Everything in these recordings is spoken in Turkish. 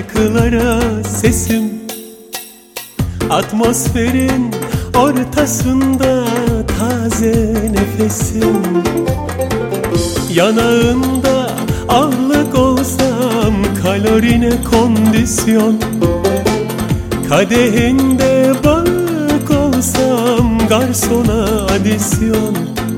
şarkılara sesim, atmosferin ortasında taze nefesim. Yanağında ağırlık olsam kalorine kondisyon, kadehinde balık olsam garsona adisyon.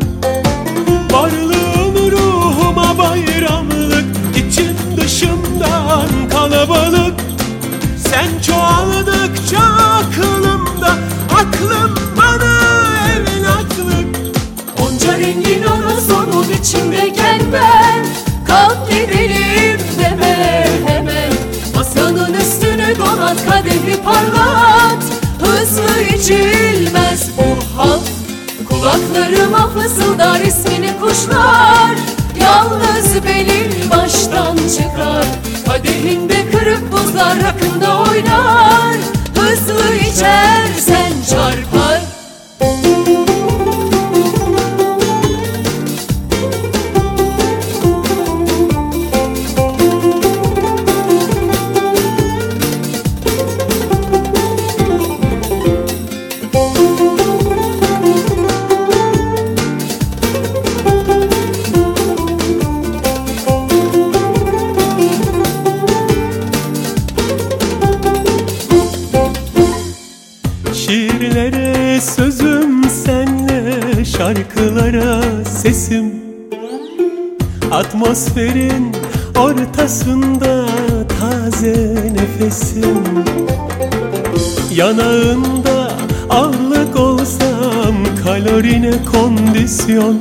Varlığım ruhuma bayramlık, içim dışımdan kalabalık. Sen çoğaldıkça aklımda, aklım bana evlatlık. Onca rengin onun içimdeyken ben, kalk gidelim deme hemen. Masanın üstünü donat, kadehi parlat, hızlı içilmez bu hal. Kulaklarıma fısıldar ismini kuşlar, yalnız benim baştan çıkar. Kadehinde kırık buzlar rakında oynar, hızlı içersen çarpar. Şiirlere sözüm senle, şarkılara sesim, atmosferin ortasında taze nefesim. Yanağında ağırlık olsam kalorine kondisyon,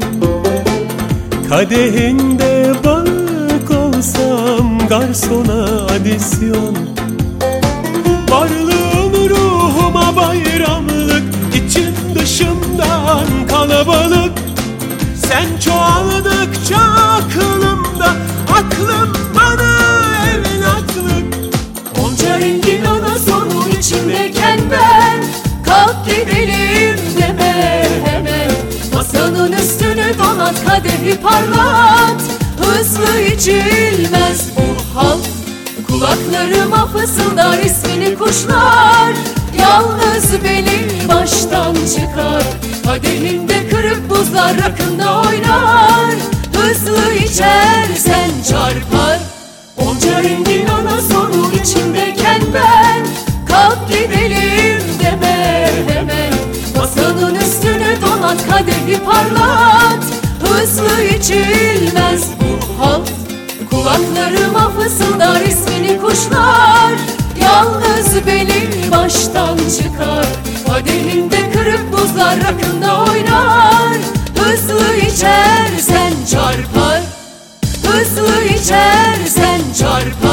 kadehinde balık olsam garsona adisyon. Varlığım ruhuma bayramlık, içim dışımdan kalabalık. Sen çoğaldıkça aklımda, aklım bana evlatlık. Onca rengin sonu içimdeyken ben, kalk gidelim deme hemen. Masanın üstünü donat, kadehi parlat, hızlı içilmez bu hal. Kulaklarıma fısıldar ismini kuşlar, yalnız benim baştan çıkar. Kadehinde kırık buzlar rakında oynar, hızlı içersen çarpar. Onca rengin sonu içimdeyken ben, kalk gidelim deme hemen. Masanın üstünü donat, kadehi parlat, hızlı içilmez bu hal. Kulaklarıma fısıldar ismini kuşlar, yalnız benim baştan çıkar. Kadehinde kırık buzlar rakında oynar, hızlı içersen çarpar. Hızlı içersen çarpar.